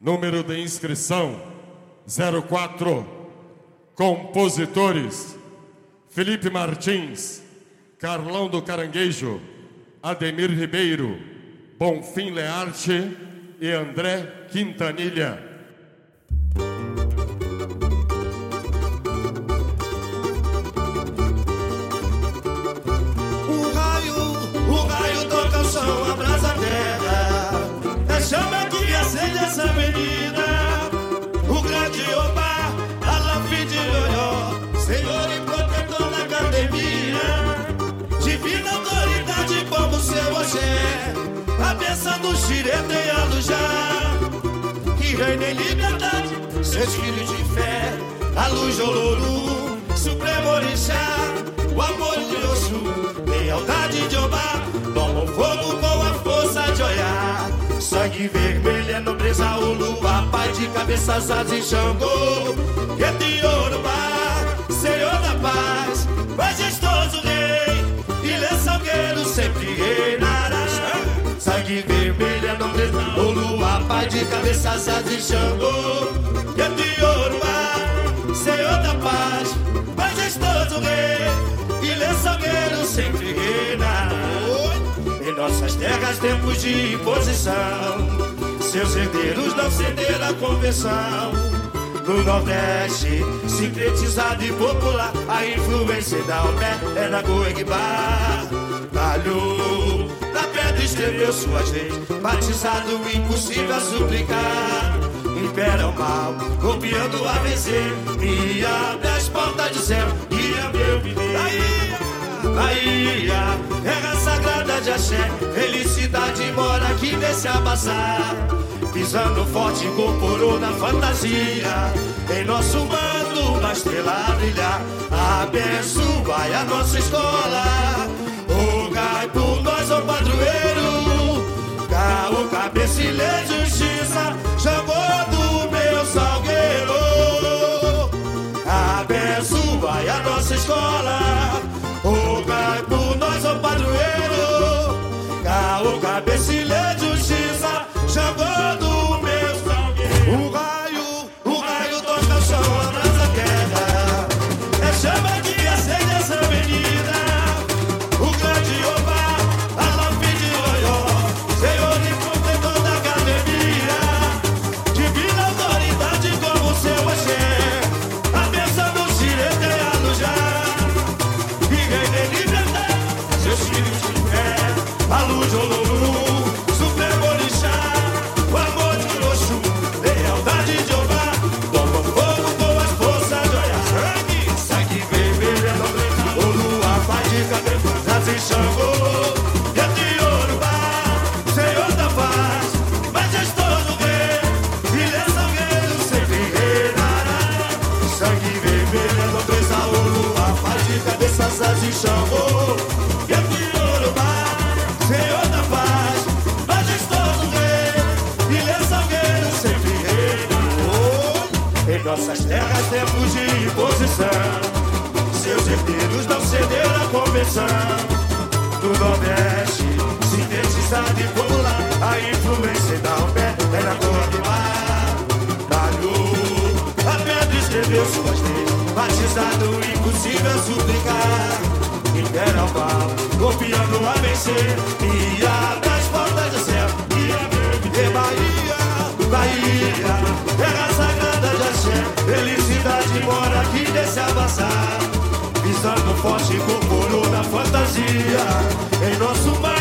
Número de inscrição 04. Compositores: Felipe Martins, Carlão do Caranguejo, Ademir Ribeiro, Bonfim Learte e André Quintanilha. O raio toca o chão, abraça a terra. É chama que acende essa avenida. O grande Obá, Alafim de Ioió, Senhor e protetor da academia. Divina autoridade como seu Oxé, a bênção do Xireta e Alujá. Que reina em liberdade, seus filhos de fé. A luz de Oloru, Supremo Orixá. O amor de Oxum, lealdade de Obá. Tomam fogo com a força de Oiá. Sangue vermelho é nobreza, o Lua, pai de cabeças, asas e Xangô. Gueto Yorubá, Senhor da paz, majestoso rei, Ilha Salgueiro sempre reinará. Sangue vermelho é nobreza, o Lua, pai de cabeças, asas e Xangô. Gueto Yorubá, Senhor da paz, majestoso rei, Ilha Salgueiro sempre reinará. Em nossas terras tempos de imposição, seus herdeiros não cederam à convenção. No Nordeste, sincretizado e popular, a influência da Omé é na Goeguibá. Talhou na pedra, escreveu suas leis, batizado impossível a suplicar. Impera o mal, copiando a vencer, e abre as portas do céu, e é meu viver. Bahia, terra sagrada de Axé, felicidade mora aqui nesse abaçar. Pisando forte, incorporou na fantasia, em nosso manto uma estrela a brilhar. Abençoai a nossa escola, rogai por nós, ó padroeiro. Caô, cabeça e lei, justiça, chamou do meu salgueiro. Abençoai a nossa escola, rogai por nós, ó padroeiro. Caô, cabeça e lei, justiça, chamou do meu salgueiro. O raio toca o chão, abraça a terra. É chama que acende essa avenida. O grande Obá, Alafim de Ioió, Senhor e protetor da academia. Divina autoridade como seu Axé, a bênção do Xireta e Alujá. E reina em liberdade, seus filhos de fé. A luz de Oloru, Supremo Orixá. O amor de Oxum, lealdade de Obá. Toma fogo com as forças de Oiá. Sangue vermelho é nobreza, Olua, pai de cabeças e Xangô. Gueto Yorubá, Senhor da paz, majestoso rei, Ilha Salgueiro sempre reinará. Sangue vermelho é nobreza, Olua, pai de cabeças, asas e Xangô. Gueto Yorubá, Senhor da paz, majestoso rei, Ilha Salgueiro sempre reinará. Em nossas terras tempos de imposição, seus herdeiros não cederam à convenção. No Nordeste, sintetizado e popular, a influência da Omé é na cor do mar. Talhou a pedra, escreveu suas leis, batizado impossível a suplicar. Impera o mal, copiando a vencer, e abre as portas do céu, e é Bahia, terra sagrada de Axé, felicidade mora aqui nesse abaçar. Pisando forte, incorporou na fantasia, em nosso mar.